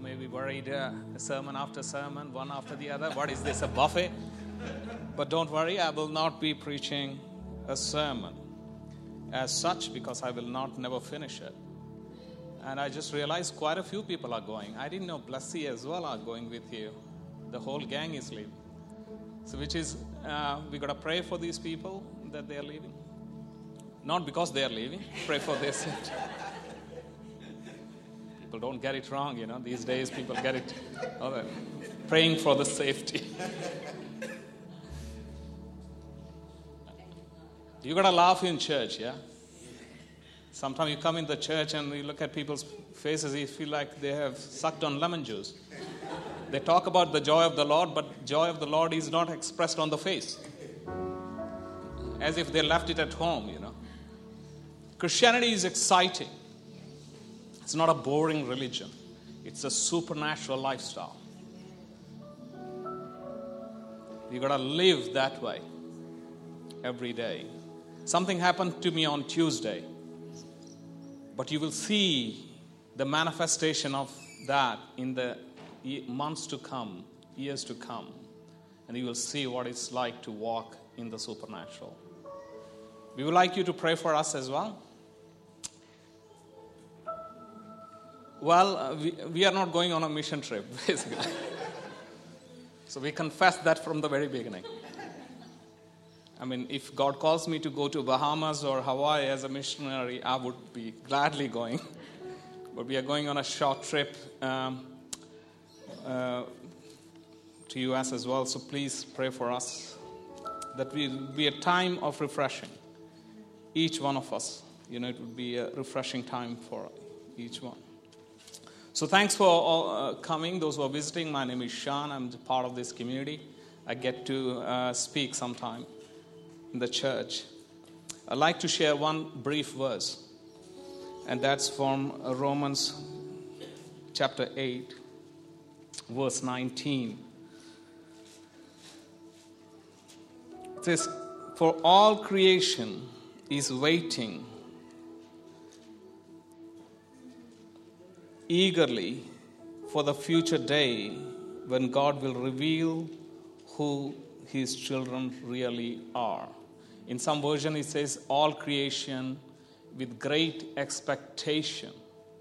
maybe worried sermon after sermon, one after the other. What is this, a buffet? But don't worry, I will not be preaching a sermon as such because I will never finish it. And I just realized quite a few people are going. I didn't know Blessy as well are going with you. The whole gang is leaving. So we got to pray for these people that they are leaving. Not because they are leaving, pray for their safety. People don't get it wrong, These days people get it. Praying for the safety. You got to laugh in church, yeah? Sometimes you come in the church and you look at people's faces, you feel like they have sucked on lemon juice. They talk about the joy of the Lord, but joy of the Lord is not expressed on the face. As if they left it at home, Christianity is exciting. It's not a boring religion. It's a supernatural lifestyle. You got to live that way every day. Something happened to me on Tuesday. But you will see the manifestation of that in the months to come, years to come. And you will see what it's like to walk in the supernatural. We would like you to pray for us as well. Well, we are not going on a mission trip, basically. So we confessed that from the very beginning. I mean, if God calls me to go to Bahamas or Hawaii as a missionary, I would be gladly going. But we are going on a short trip to U.S. as well. So please pray for us that will be a time of refreshing. Each one of us, it would be a refreshing time for each one. So thanks for all, coming. Those who are visiting, my name is Sean. I'm part of this community. I get to speak sometime in the church. I'd like to share one brief verse, and that's from Romans chapter 8, verse 19. It says, "For all creation is waiting eagerly for the future day when God will reveal who His children really are." In some version it says, all creation with great expectation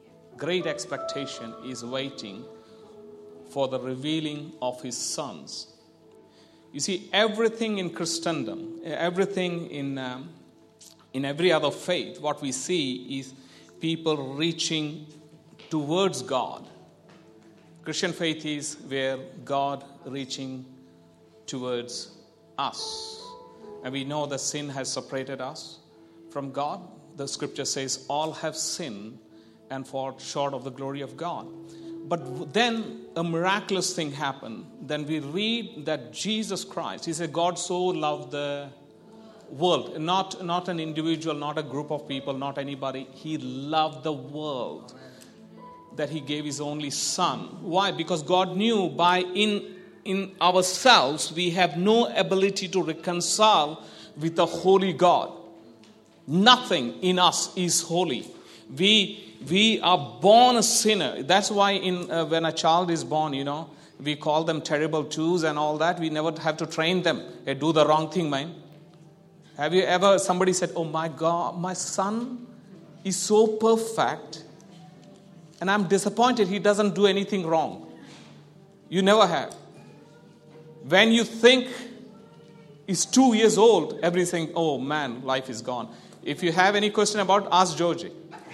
is waiting for the revealing of His sons. You see, everything in Christendom, everything in every other faith, what we see is people reaching towards God. Christian faith is where God reaching towards us. And we know that sin has separated us from God. The scripture says all have sinned and fall short of the glory of God. But then a miraculous thing happened. Then we read that Jesus Christ, He said, God so loved the world. Not an individual, not a group of people, not anybody. He loved the world. That He gave His only Son. Why? Because God knew in ourselves we have no ability to reconcile with a holy God. Nothing in us is holy. We are born a sinner. That's why when a child is born, we call them terrible twos and all that. We never have to train them. Hey, do the wrong thing, man. Have you ever, somebody said, oh my God, my son is so perfect and I'm disappointed he doesn't do anything wrong. You never have. When you think he's 2 years old, everything, oh man, life is gone. If you have any question about, ask Georgie.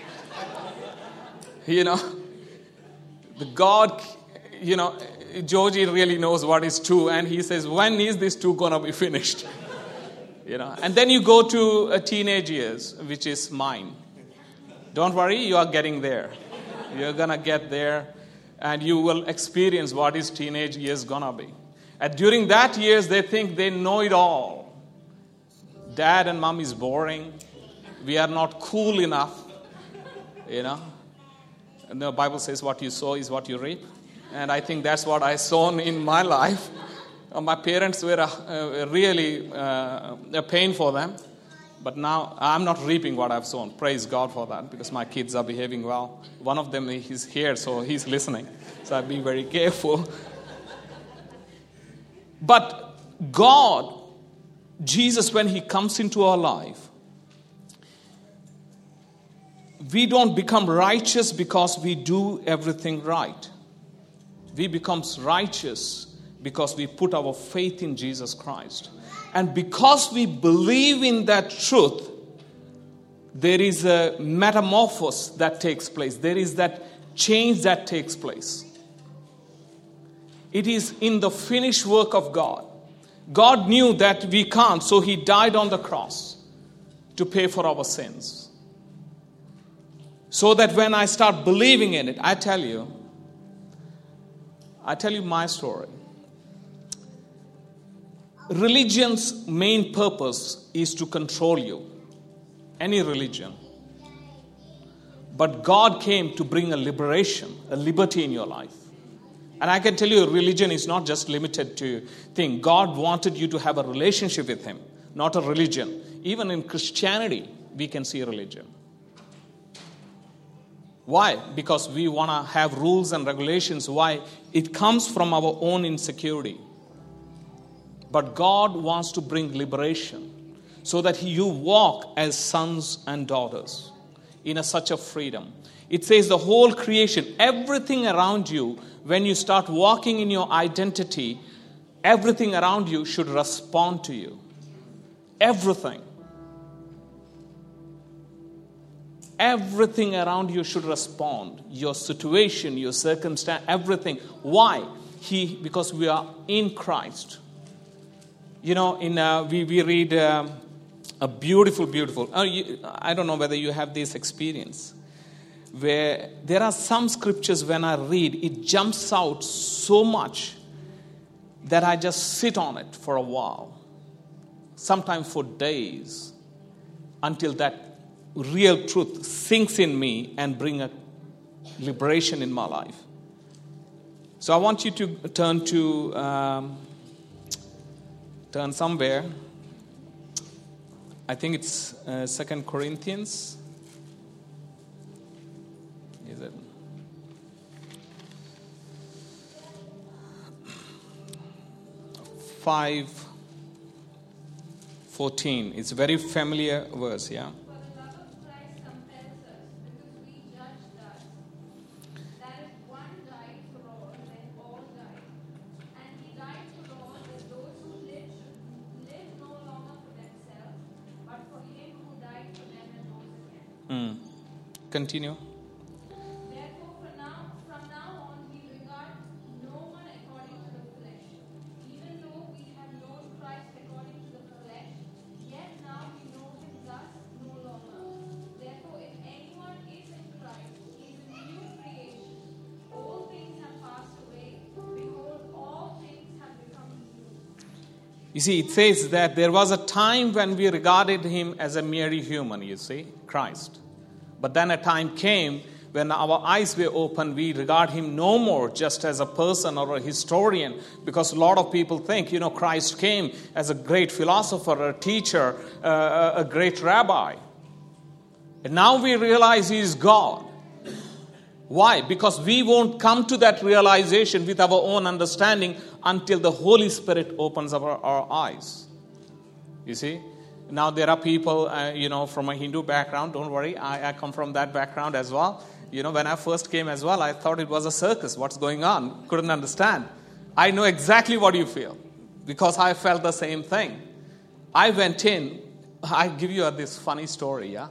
The God, Georgie really knows what is 2, and he says, when is this 2 going to be finished? And then you go to teenage years, which is mine. Don't worry, you are getting there. You're going to get there, and you will experience what is teenage years going to be. And during that years, they think they know it all. Dad and mom is boring. We are not cool enough. And the Bible says what you sow is what you reap. And I think that's what I sown in my life. My parents were really a pain for them. But now I'm not reaping what I've sown. Praise God for that, because my kids are behaving well. One of them is here, so he's listening. So I'll be very careful. But God, Jesus, when he comes into our life, we don't become righteous because we do everything right. We become righteous because we put our faith in Jesus Christ. And because we believe in that truth, there is a metamorphosis that takes place. There is that change that takes place. It is in the finished work of God. God knew that we can't, so he died on the cross to pay for our sins. So that when I start believing in it, I tell you my story. Religion's main purpose is to control you. Any religion. But God came to bring a liberation, a liberty in your life. And I can tell you, religion is not just limited to thing. God wanted you to have a relationship with him, not a religion. Even in Christianity, we can see religion. Why? Because we want to have rules and regulations. Why? It comes from our own insecurity. But God wants to bring liberation so that you walk as sons and daughters in such a freedom. It says the whole creation, everything around you, when you start walking in your identity, everything around you should respond to you. Everything. Everything around you should respond. Your situation, your circumstance, everything. Why? Because we are in Christ. You know, we read a beautiful. I don't know whether you have this experience, where there are some scriptures when I read, it jumps out so much that I just sit on it for a while, sometimes for days, until that real truth sinks in me and bring a liberation in my life. So I want you to turn somewhere. I think it's 2 Corinthians. Is it? Five 14. It's a very familiar verse, yeah. Continue. Therefore, from now on, we regard no one according to the flesh. Even though we have known Christ according to the flesh, yet now we know him thus no longer. Therefore, if anyone is in Christ, he is a new creation. All things have passed away. Behold, all things have become new. You see, it says that there was a time when we regarded him as a mere human, you see, Christ. But then a time came when our eyes were open, we regard him no more just as a person or a historian, because a lot of people think, Christ came as a great philosopher, a teacher, a great rabbi. And now we realize he is God. Why? Because we won't come to that realization with our own understanding until the Holy Spirit opens our eyes. You see? Now there are people, from a Hindu background. Don't worry, I come from that background as well. When I first came as well, I thought it was a circus. What's going on? Couldn't understand. I know exactly what you feel, because I felt the same thing. I went in. I give you this funny story, yeah.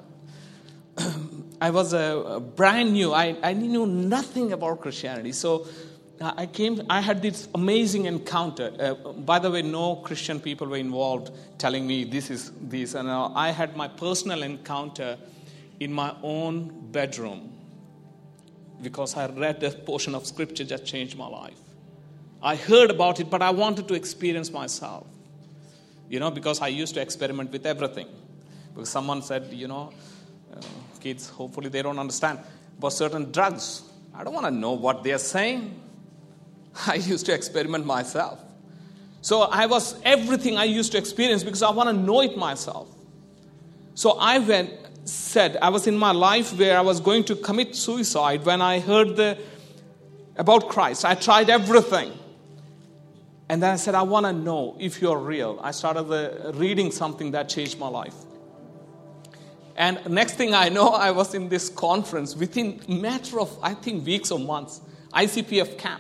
I was brand new. I knew nothing about Christianity. So I had this amazing encounter. By the way, no Christian people were involved telling me this is this. And I had my personal encounter in my own bedroom, because I read a portion of scripture that changed my life. I heard about it, but I wanted to experience myself. Because I used to experiment with everything. Because someone said, kids, hopefully they don't understand, about certain drugs. I don't want to know what they're saying. I used to experiment myself. So everything I used to experience because I want to know it myself. So I was in my life where I was going to commit suicide when I heard about Christ. I tried everything. And then I said, I want to know if you're real. I started reading something that changed my life. And next thing I know, I was in this conference within a matter of, I think, weeks or months, ICPF camp.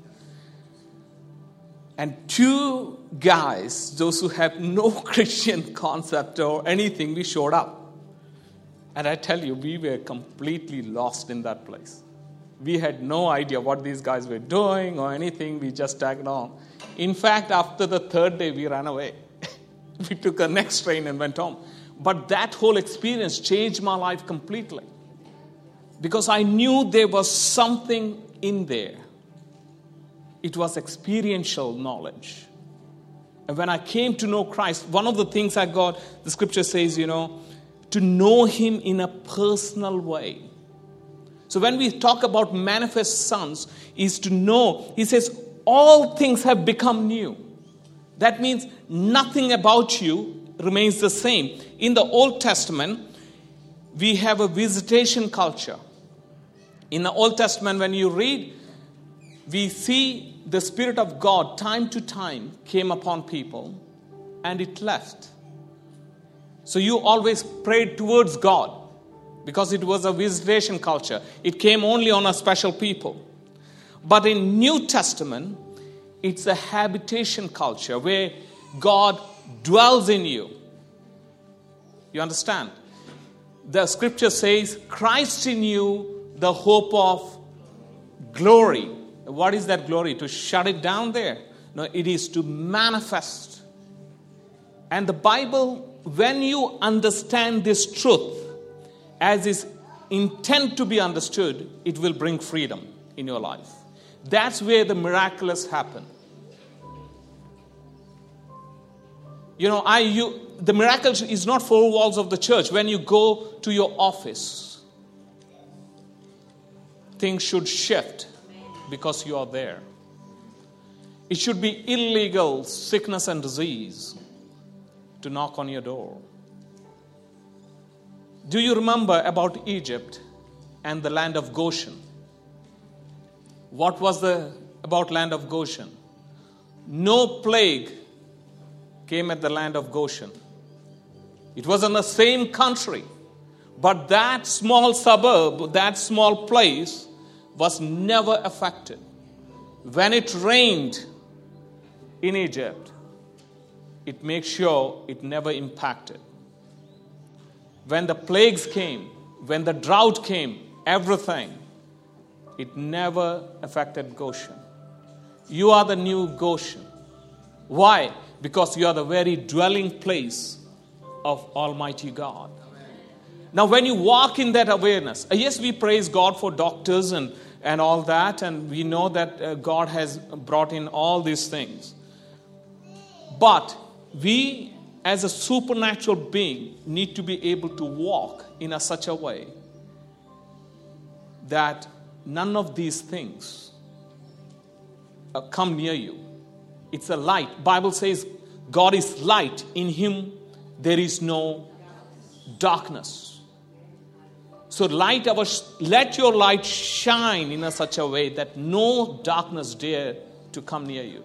And two guys, those who have no Christian concept or anything, we showed up. And I tell you, we were completely lost in that place. We had no idea what these guys were doing or anything. We just tagged on. In fact, after the third day, we ran away. We took the next train and went home. But that whole experience changed my life completely. Because I knew there was something in there. It was experiential knowledge. And when I came to know Christ, one of the things I got, the scripture says, to know him in a personal way. So when we talk about manifest sons, is to know, he says, all things have become new. That means nothing about you remains the same. In the Old Testament, we have a visitation culture. In the Old Testament, when you read, we see the Spirit of God time to time came upon people and it left. So you always prayed towards God because it was a visitation culture. It came only on a special people. But in New Testament, it's a habitation culture where God dwells in you. You understand? The scripture says, Christ in you, the hope of glory. What is that glory? To shut it down there? No, it is to manifest. And the Bible, when you understand this truth as is intent to be understood, it will bring freedom in your life. That's where the miraculous happen. The miracle is not four walls of the church. When you go to your office, things should shift because you are there. It should be illegal sickness and disease to knock on your door. Do you remember about Egypt and the land of Goshen? What was about land of Goshen? No plague came at the land of Goshen. It was in the same country. But that small suburb, that small place was never affected. When it rained in Egypt, it makes sure it never impacted. When the plagues came, when the drought came, everything, it never affected Goshen. You are the new Goshen. Why? Because you are the very dwelling place of Almighty God. Now, when you walk in that awareness, yes, we praise God for doctors and all that, and we know that God has brought in all these things. But we, as a supernatural being, need to be able to walk in such a way that none of these things come near you. It's a light. Bible says God is light. In him there is no darkness. So let your light shine in such a way that no darkness dare to come near you.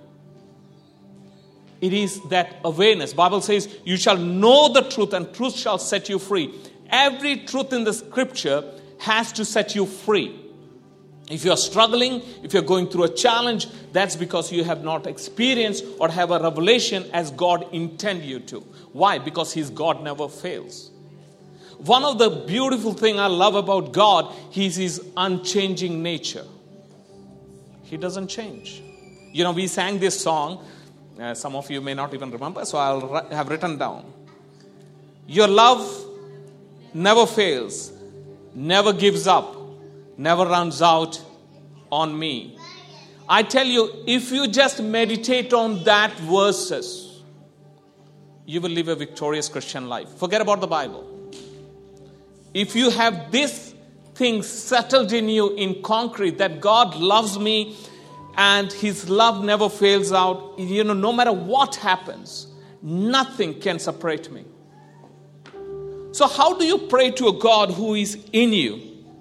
It is that awareness. Bible says you shall know the truth and truth shall set you free. Every truth in the scripture has to set you free. If you are struggling, if you're going through a challenge, that's because you have not experienced or have a revelation as God intended you to. Why? Because his God never fails. One of the beautiful things I love about God is his unchanging nature. He doesn't change. We sang this song. Some of you may not even remember, so I'll have written down. Your love never fails, never gives up, never runs out on me. I tell you, if you just meditate on that verses, you will live a victorious Christian life. Forget about the Bible. If you have this thing settled in you in concrete, that God loves me and his love never fails out, no matter what happens, nothing can separate me. So how do you pray to a God who is in you?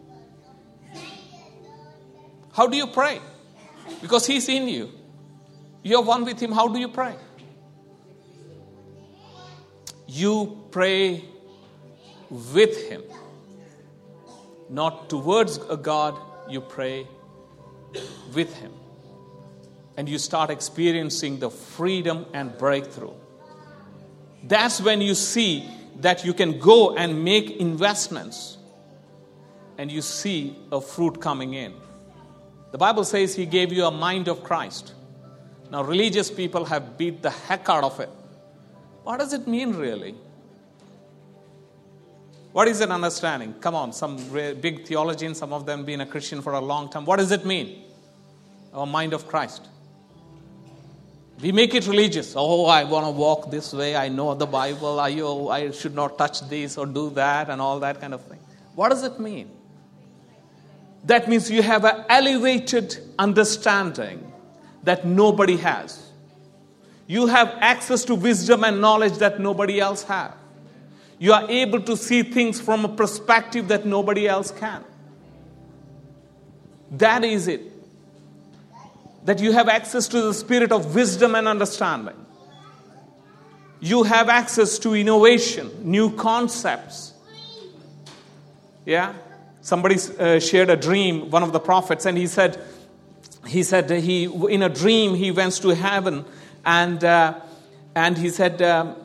How do you pray? Because He's in you. You're one with Him. How do you pray? You pray with Him. Not towards a God, you pray with Him. And you start experiencing the freedom and breakthrough. That's when you see that you can go and make investments and you see a fruit coming in. The Bible says He gave you a mind of Christ. Now, religious people have beat the heck out of it. What does it mean, really? What is an understanding? Come on, some big theologians, some of them been a Christian for a long time. What does it mean? A mind of Christ. We make it religious. Oh, I want to walk this way. I know the Bible. I should not touch this or do that and all that kind of thing. What does it mean? That means you have an elevated understanding that nobody has. You have access to wisdom and knowledge that nobody else has. You are able to see things from a perspective that nobody else can. That is it. That you have access to the spirit of wisdom and understanding. You have access to innovation, new concepts. Yeah? Somebody shared a dream, one of the prophets, and he said in a dream he went to heaven, and he said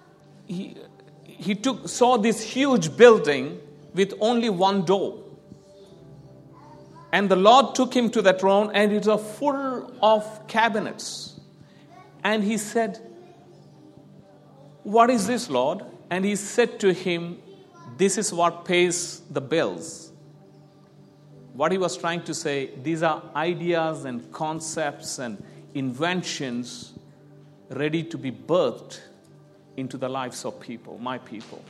he saw this huge building with only one door. And the Lord took him to that throne, and it was full of cabinets. And he said, "What is this, Lord?" And he said to him, "This is what pays the bills." What he was trying to say, these are ideas and concepts and inventions ready to be birthed into the lives of people, my people.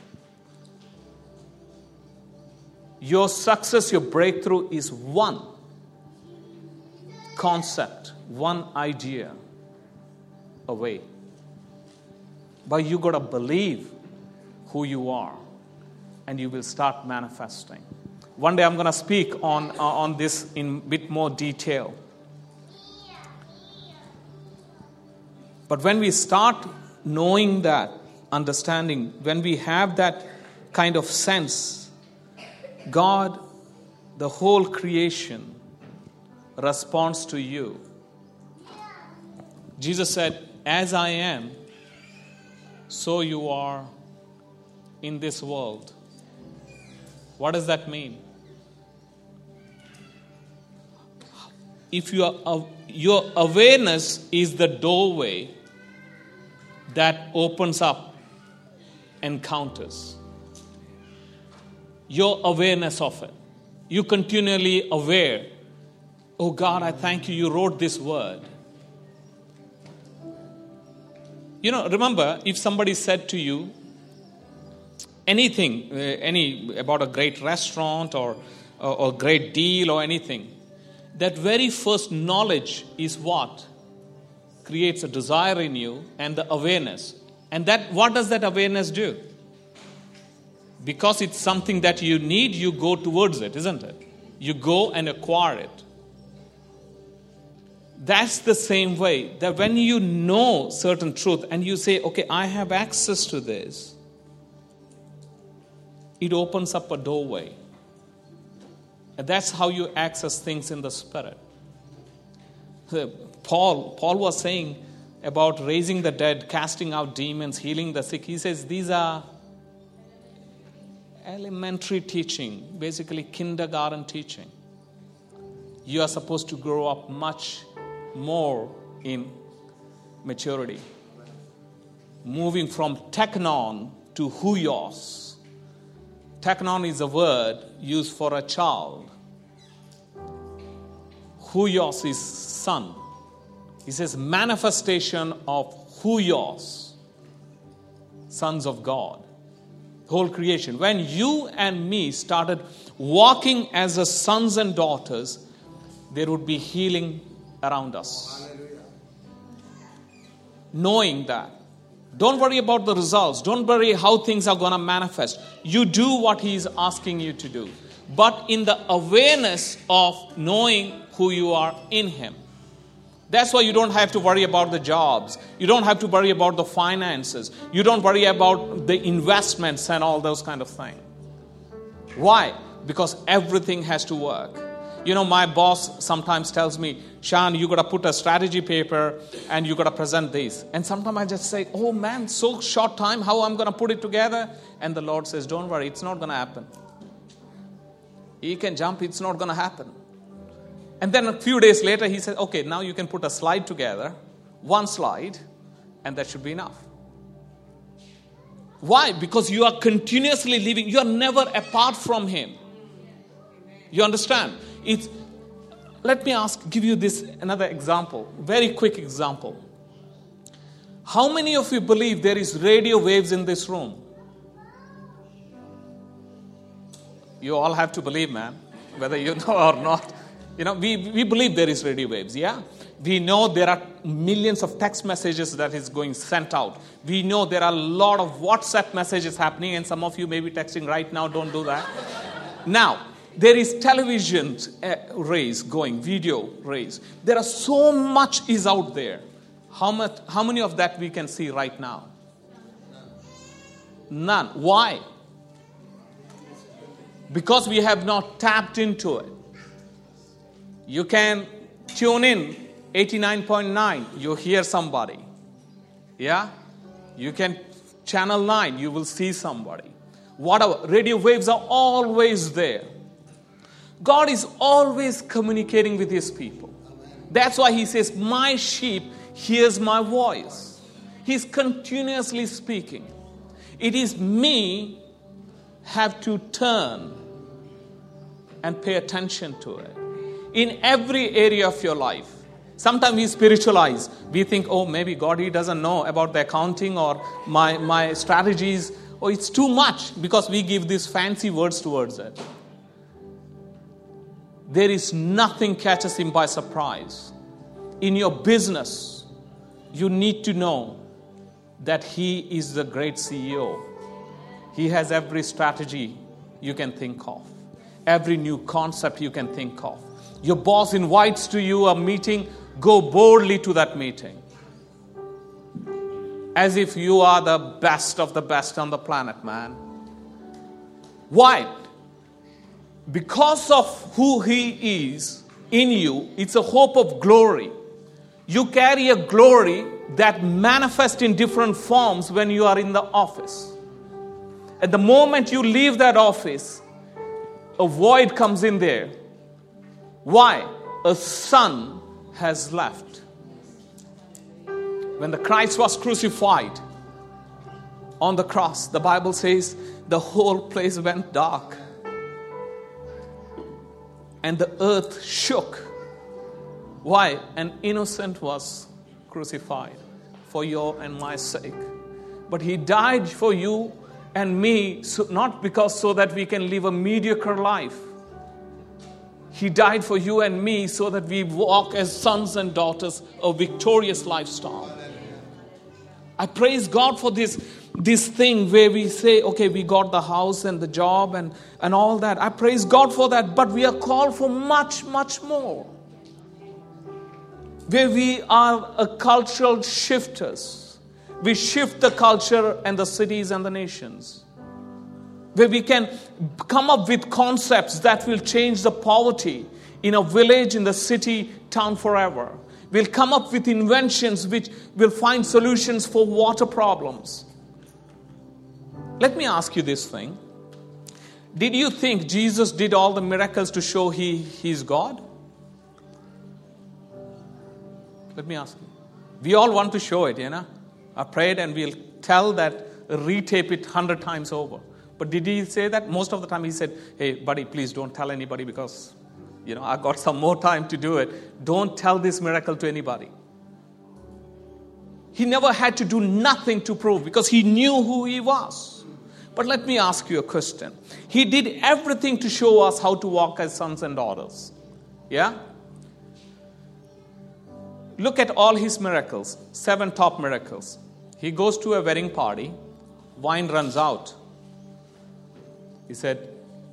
Your success, your breakthrough is one concept, one idea away. But you got to believe who you are, and you will start manifesting. One day I'm going to speak on this in a bit more detail. But when we start knowing that, understanding, when we have that kind of sense, God, the whole creation, responds to you. Jesus said, "As I am, so you are in this world." What does that mean? If your awareness is the doorway that opens up encounters. Your awareness of it. You continually aware. Oh God, I thank you wrote this word. Remember, if somebody said to you anything, about a great restaurant or a great deal or anything, that very first knowledge is what creates a desire in you and the awareness. And what does that awareness do? Because it's something that you need, you go towards it, isn't it? You go and acquire it. That's the same way that when you know certain truth and you say, okay, I have access to this, it opens up a doorway. And that's how you access things in the Spirit. Paul was saying about raising the dead, casting out demons, healing the sick. He says these are elementary teaching, basically kindergarten teaching. You are supposed to grow up much more in maturity. Moving from teknon to huios. Teknon is a word used for a child. Huios is son. He says manifestation of huios, sons of God. Whole creation. When you and me started walking as a sons and daughters, there would be healing around us. Hallelujah. Knowing that. Don't worry about the results. Don't worry how things are going to manifest. You do what He's asking you to do. But in the awareness of knowing who you are in Him. That's why you don't have to worry about the jobs. You don't have to worry about the finances. You don't worry about the investments and all those kind of things. Why? Because everything has to work. You know, my boss sometimes tells me, Sean, you got to put a strategy paper and you got to present this. And sometimes I just say, oh man, so short time, how I'm going to put it together? And the Lord says, don't worry, it's not going to happen. He can jump, it's not going to happen. And then a few days later, he said, okay, now you can put a slide together, one slide, and that should be enough. Why? Because you are continuously living. You are never apart from Him. You understand? Let me give you this another example, very quick example. How many of you believe there is radio waves in this room? You all have to believe, man, whether you know or not. You know, we believe there is radio waves, yeah? We know there are millions of text messages that is going sent out. We know there are a lot of WhatsApp messages happening, and some of you may be texting right now. Don't do that. Now, there is television rays going, video rays. There are so much is out there. How many of that we can see right now? None. Why? Because we have not tapped into it. You can tune in 89.9, you hear somebody. Yeah? You can channel 9, you will see somebody. Whatever. Radio waves are always there. God is always communicating with His people. That's why He says, my sheep hears my voice. He's continuously speaking. It is me have to turn and pay attention to it. In every area of your life. Sometimes we spiritualize. We think, oh, maybe God, He doesn't know about the accounting or my strategies. Oh, it's too much, because we give these fancy words towards it. There is nothing catches Him by surprise. In your business, you need to know that He is the great CEO. He has every strategy you can think of. Every new concept you can think of. Your boss invites to you a meeting, go boldly to that meeting. As if you are the best of the best on the planet, man. Why? Because of who He is in you, it's a hope of glory. You carry a glory that manifests in different forms when you are in the office. At the moment you leave that office, a void comes in there. Why? A son has left. When the Christ was crucified on the cross, the Bible says the whole place went dark. And the earth shook. Why? An innocent was crucified for your and my sake. But He died for you and me, not because so that we can live a mediocre life. He died for you and me so that we walk as sons and daughters a victorious lifestyle. I praise God for this thing where we say, okay, we got the house and the job and all that. I praise God for that, but we are called for much, much more. Where we are a cultural shifters. We shift the culture and the cities and the nations. Where we can come up with concepts that will change the poverty in a village, in the city, town forever. We'll come up with inventions which will find solutions for water problems. Let me ask you this thing. Did you think Jesus did all the miracles to show He's God? Let me ask you. We all want to show it, you know. I prayed and we'll tell that, retape it 100 times over. But did He say that? Most of the time He said, hey, buddy, please don't tell anybody because, you know, I got some more time to do it. Don't tell this miracle to anybody. He never had to do nothing to prove because He knew who He was. But let me ask you a question. He did everything to show us how to walk as sons and daughters. Yeah? Look at all His miracles, 7 top miracles. He goes to a wedding party. Wine runs out. He said,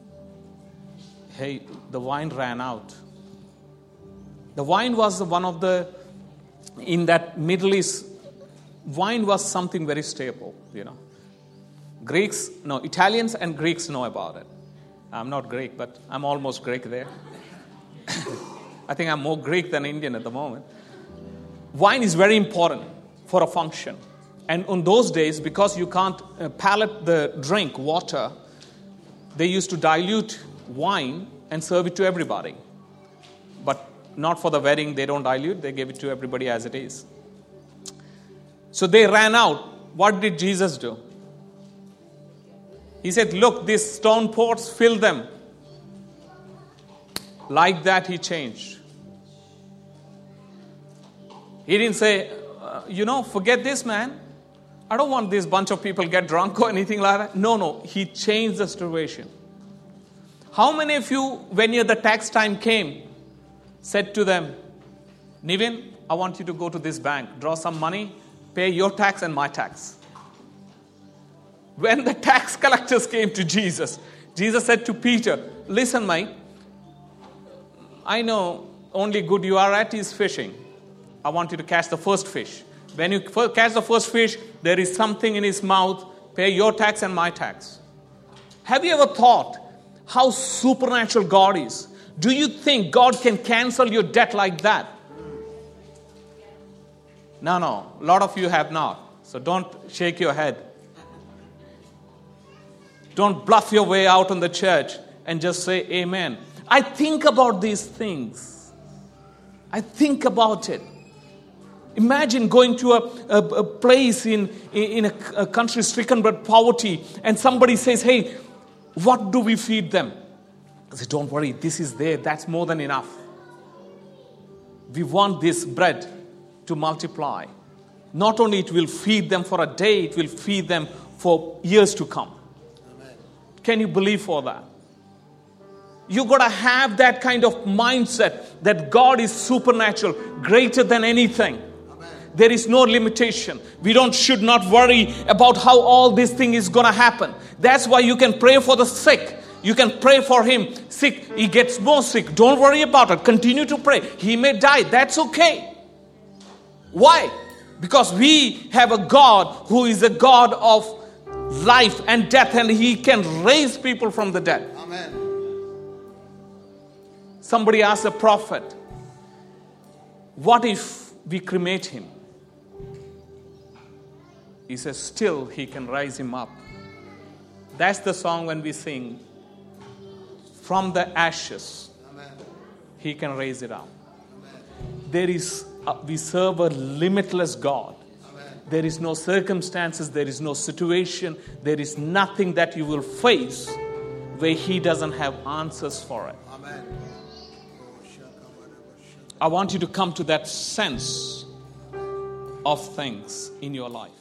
hey, the wine ran out. The wine was one of the, in that Middle East, wine was something very staple, Italians and Greeks know about it. I'm not Greek, but I'm almost Greek there. I think I'm more Greek than Indian at the moment. Wine is very important for a function. And on those days, because you can't palate the drink, water, they used to dilute wine and serve it to everybody. But not for the wedding, they don't dilute, they gave it to everybody as it is. So they ran out. What did Jesus do? He said, look, these stone pots, fill them. Like that, he changed. He didn't say, forget this, man. I don't want this bunch of people get drunk or anything like that. No. He changed the situation. How many of you, when the tax time came, said to them, Nivin, I want you to go to this bank, draw some money, pay your tax and my tax. When the tax collectors came to Jesus, Jesus said to Peter, listen, mate, I know only good you are at is fishing. I want you to catch the first fish. When you catch the first fish, there is something in his mouth. Pay your tax and my tax. Have you ever thought how supernatural God is? Do you think God can cancel your debt like that? No. A lot of you have not. So don't shake your head. Don't bluff your way out in the church and just say amen. I think about these things. I think about it. Imagine going to a place in a country stricken by poverty and somebody says, hey, what do we feed them? I say, don't worry, this is there. That's more than enough. We want this bread to multiply. Not only it will feed them for a day, it will feed them for years to come. Amen. Can you believe for that? You got to have that kind of mindset that God is supernatural, greater than anything. There is no limitation. We should not worry about how all this thing is going to happen. That's why you can pray for the sick. You can pray for him. Sick, he gets more sick. Don't worry about it. Continue to pray. He may die. That's okay. Why? Because we have a God who is a God of life and death, and he can raise people from the dead. Amen. Somebody asked a prophet, what if we cremate him? He says, still he can rise him up. That's the song when we sing, from the ashes, Amen. He can raise it up. Amen. We serve a limitless God. Amen. There is no circumstances, there is no situation, there is nothing that you will face where he doesn't have answers for it. Amen. I want you to come to that sense of things in your life.